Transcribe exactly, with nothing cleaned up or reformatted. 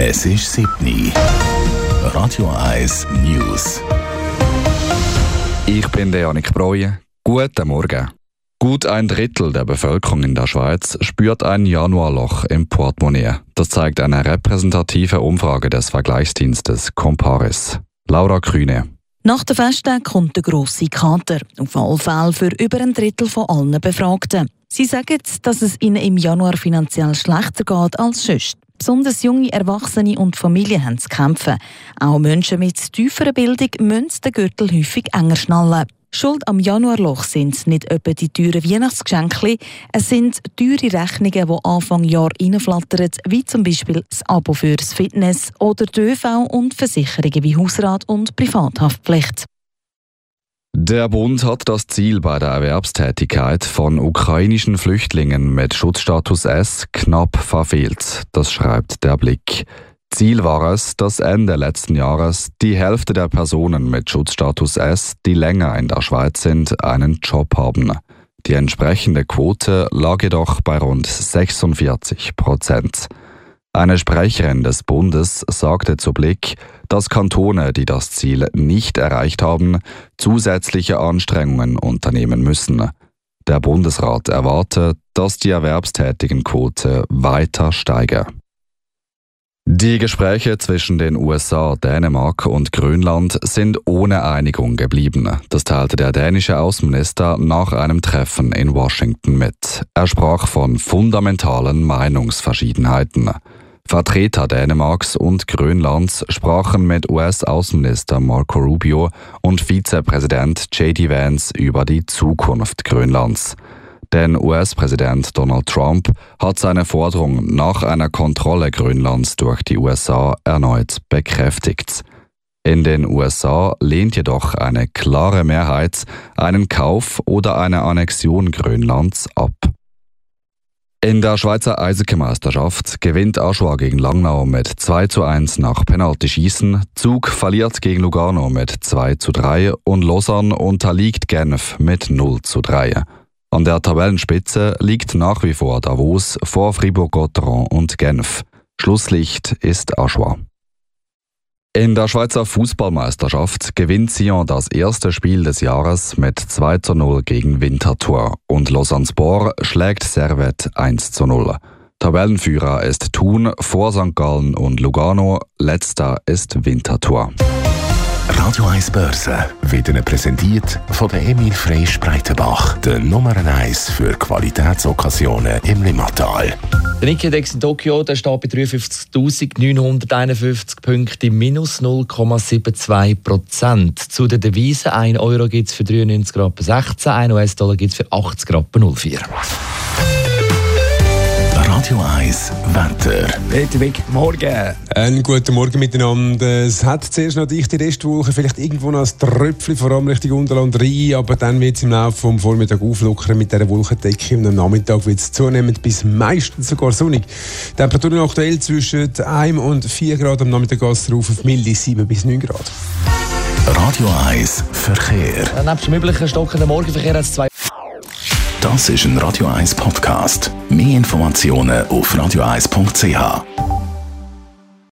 Es ist sieben Uhr. Radio eins News. Ich bin der Janik Breuer. Guten Morgen. Gut ein Drittel der Bevölkerung in der Schweiz spürt ein Januarloch im Portemonnaie. Das zeigt eine repräsentative Umfrage des Vergleichsdienstes Comparis. Laura Grüne. Nach den Festtagen kommt der grosse Kater, auf alle Fälle für über ein Drittel von allen Befragten. Sie sagen, dass es ihnen im Januar finanziell schlechter geht als sonst. Besonders junge Erwachsene und Familien haben zu kämpfen. Auch Menschen mit tieferer Bildung müssen den Gürtel häufig enger schnallen. Schuld am Januarloch sind nicht etwa die teuren Weihnachtsgeschenke, es sind teure Rechnungen, die Anfang Jahr reinflattern, wie zum Beispiel das Abo für das Fitness oder die ÖV und Versicherungen wie Hausrat und Privathaftpflicht. Der Bund hat das Ziel bei der Erwerbstätigkeit von ukrainischen Flüchtlingen mit Schutzstatus S knapp verfehlt. Das schreibt der Blick. Ziel war es, dass Ende letzten Jahres die Hälfte der Personen mit Schutzstatus S, die länger in der Schweiz sind, einen Job haben. Die entsprechende Quote lag jedoch bei rund sechsundvierzig Prozent. Eine Sprecherin des Bundes sagte zu Blick, dass Kantone, die das Ziel nicht erreicht haben, zusätzliche Anstrengungen unternehmen müssen. Der Bundesrat erwartet, dass die Erwerbstätigenquote weiter steige. Die Gespräche zwischen den U S A, Dänemark und Grönland sind ohne Einigung geblieben. Das teilte der dänische Außenminister nach einem Treffen in Washington mit. Er sprach von fundamentalen Meinungsverschiedenheiten. Vertreter Dänemarks und Grönlands sprachen mit U S-Außenminister Marco Rubio und Vizepräsident J D Vance über die Zukunft Grönlands. Denn U S-Präsident Donald Trump hat seine Forderung nach einer Kontrolle Grönlands durch die U S A erneut bekräftigt. In den U S A lehnt jedoch eine klare Mehrheit einen Kauf oder eine Annexion Grönlands ab. In der Schweizer Eishockeymeisterschaft gewinnt Aschua gegen Langnau mit zwei zu eins nach Penaltyschießen, Zug verliert gegen Lugano mit zwei zu drei und Lausanne unterliegt Genf mit null zu drei. An der Tabellenspitze liegt nach wie vor Davos vor Fribourg-Gotteron und Genf. Schlusslicht ist Aschua. In der Schweizer Fußballmeisterschaft gewinnt Sion das erste Spiel des Jahres mit zwei zu null gegen Winterthur und Lausanne-Sport schlägt Servette eins zu null. Tabellenführer ist Thun vor Sankt Gallen und Lugano, letzter ist Winterthur. Radio eins Börse wird Ihnen präsentiert von der Emil Freysch Breitenbach, der Nummer eins für Qualitätsokkasionen im Limmatal. Der Nikkei-Index in Tokio der steht bei dreiundfünfzigtausendneunhunderteinundfünfzig Punkten, minus null Komma zweiundsiebzig Prozent. Zu den Devisen, ein Euro gibt es für dreiundneunzig Rappen sechzehn, ein U S-Dollar gibt es für achtzig Rappen null vier. Radio eins Wetter. Hedwig, morgen. Einen guten Morgen miteinander. Es hat zuerst noch dichte Restwolken, vielleicht irgendwo noch ein Tröpfchen, vor allem Richtung Unterland rein, aber dann wird es im Laufe des Vormittags auflockern mit dieser Wolkendecke und am Nachmittag wird es zunehmend bis meistens sogar sonnig. Temperaturen aktuell zwischen eins und vier Grad, am Nachmittag geht es rauf auf milde sieben bis neun Grad. Radio eins Verkehr. Ja, neben dem üblichen stockenden Morgenverkehr hat es zwei. Das ist ein Radio eins Podcast. Mehr Informationen auf radio eins punkt c h.